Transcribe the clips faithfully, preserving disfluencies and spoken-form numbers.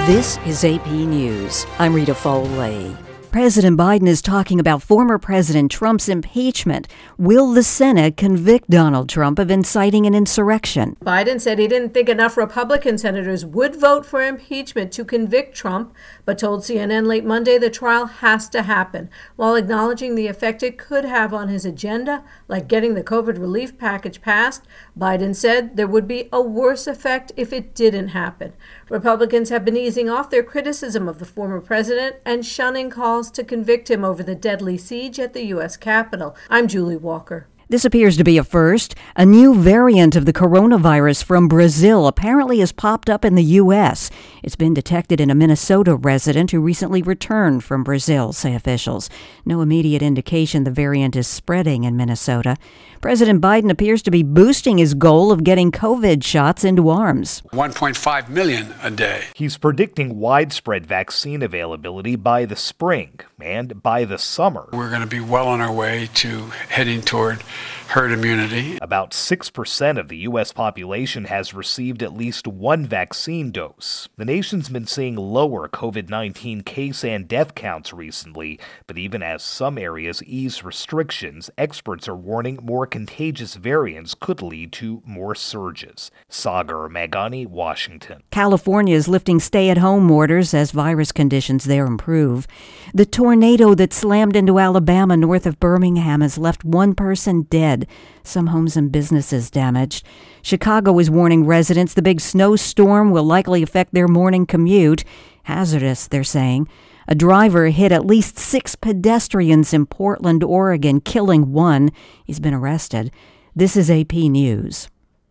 This is A P News. I'm Rita Foley. President Biden is talking about former President Trump's impeachment. Will the Senate convict Donald Trump of inciting an insurrection? Biden said he didn't think enough Republican senators would vote for impeachment to convict Trump, but told C N N late Monday the trial has to happen, while acknowledging the effect it could have on his agenda, like getting the COVID relief package passed. Biden said there would be a worse effect if it didn't happen. Republicans have been easing off their criticism of the former president and shunning calls to convict him over the deadly siege at the U S Capitol. I'm Julie Walker. This appears to be a first. A new variant of the coronavirus from Brazil apparently has popped up in the U S. It's been detected in a Minnesota resident who recently returned from Brazil, say officials. No immediate indication the variant is spreading in Minnesota. President Biden appears to be boosting his goal of getting COVID shots into arms. one point five million a day. He's predicting widespread vaccine availability by the spring and by the summer. We're going to be well on our way to heading toward herd immunity. About six percent of the U S population has received at least one vaccine dose. The nation's been seeing lower COVID nineteen case and death counts recently, but even as some areas ease restrictions, experts are warning more contagious variants could lead to more surges. Sagar Meghani, Washington. California is lifting stay-at-home orders as virus conditions there improve. The tornado that slammed into Alabama north of Birmingham has left one person dead. Some homes and businesses damaged. Chicago is warning residents the big snowstorm will likely affect their morning commute. Hazardous, they're saying. A driver hit at least six pedestrians in Portland, Oregon, killing one. He's been arrested. This is A P News.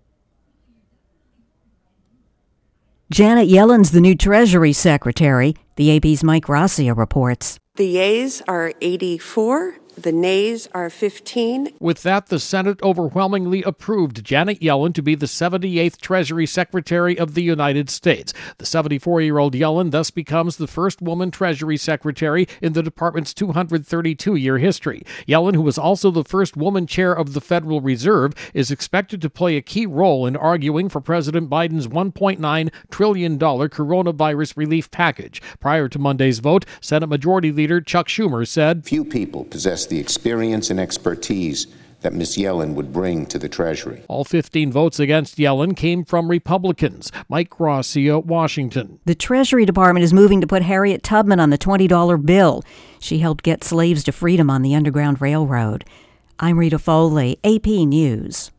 Janet Yellen's the new Treasury Secretary. The A P's Mike Rossio reports. The yeas are eighty-four. The nays are fifteen. With that, the Senate overwhelmingly approved Janet Yellen to be the seventy-eighth Treasury Secretary of the United States. The seventy-four-year-old Yellen thus becomes the first woman Treasury Secretary in the department's two hundred thirty-two-year history. Yellen, who was also the first woman chair of the Federal Reserve, is expected to play a key role in arguing for President Biden's one point nine trillion dollars coronavirus relief package. Prior to Monday's vote, Senate Majority Leader Chuck Schumer said, "Few people possess the experience and expertise that Miz Yellen would bring to the Treasury." All fifteen votes against Yellen came from Republicans. Mike Rossio, Washington. The Treasury Department is moving to put Harriet Tubman on the twenty dollar bill. She helped get slaves to freedom on the Underground Railroad. I'm Rita Foley, A P News.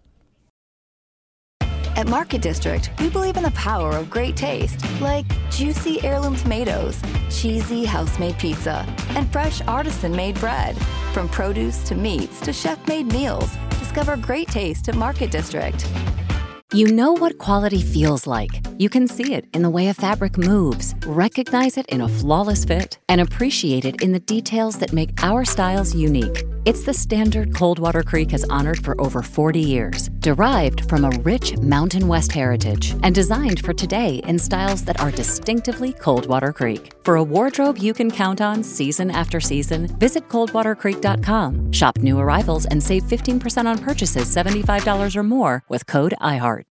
At Market District, we believe in the power of great taste, like juicy heirloom tomatoes, cheesy house-made pizza, and fresh artisan-made bread. From produce to meats to chef-made meals, discover great taste at Market District. You know what quality feels like. You can see it in the way a fabric moves, recognize it in a flawless fit, and appreciate it in the details that make our styles unique. It's the standard Coldwater Creek has honored for over forty years, derived from a rich Mountain West heritage, and designed for today in styles that are distinctively Coldwater Creek. For a wardrobe you can count on season after season, visit coldwater creek dot com. Shop new arrivals and save fifteen percent on purchases seventy-five dollars or more with code I heart.